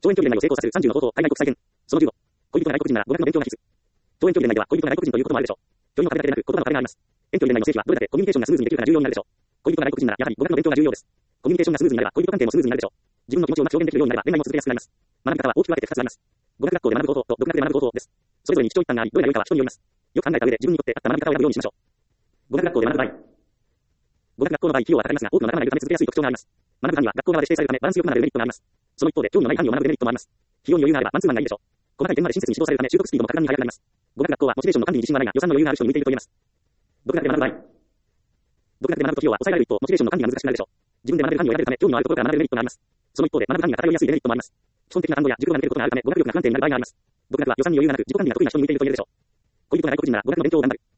長遠距離内を成功させる30の方法、海外国際編。その15。恋人が外国人なら語学の勉強が必須。長遠距離内では恋人が外国人ということもあるでしょう。距離の壁だけでなく言葉の壁があります。遠距離内の成否はどれだけコミュニケーションがスムーズにできるかが重要になるでしょう。恋人が外国人ならやはり語学の勉強が重要です。コミュニケーションがスムーズになれば恋人関係もスムーズになるでしょう。自分の気持ちをうまく表現できるようになれば恋愛も続けやすくなります。学び方は大きく分けて2つあります。語学学校で学ぶ方法と独学で学ぶ方法です。それぞれに基調一端があり、どれが良いかは人によります。よく考えた上で自分にとって合った学び方を選ぶようにしましょう。語学学校で学ぶ場合。語学学校の場合、費用はかかりますが、多くの仲間がいるため続けやすい特徴があります。学ぶ範囲は学校側で指定されるため、バランスよくなるデメリットがあります。その一方で、興味のない範囲を学ぶデメリットもあります。費用に余裕があれば、マンツーマンがいいでしょう。細かい点まで親切に指導されるため、習得スピードも格段に速くなります。語学学校はモチベーションの管理に自信はないが、予算の余裕がある人に向いていると言えます。独学で学ぶ場合。独学で学ぶと費用は抑えられる一方、モチベーションの管理が難しくなるでしょう。自分で学べる範囲を選べるため、興味のあるところから学べるメリットがあります。その一方で、学ぶ範囲が偏りやすいデメリットもあります。基本的な単語や熟語が抜けることがあるため、語学力が不安定になる場合があります。独学は予算に余裕がなく、自己管理が得意な人に向いていると言えるでしょう。恋人が外国人なら語学の勉強を頑張る。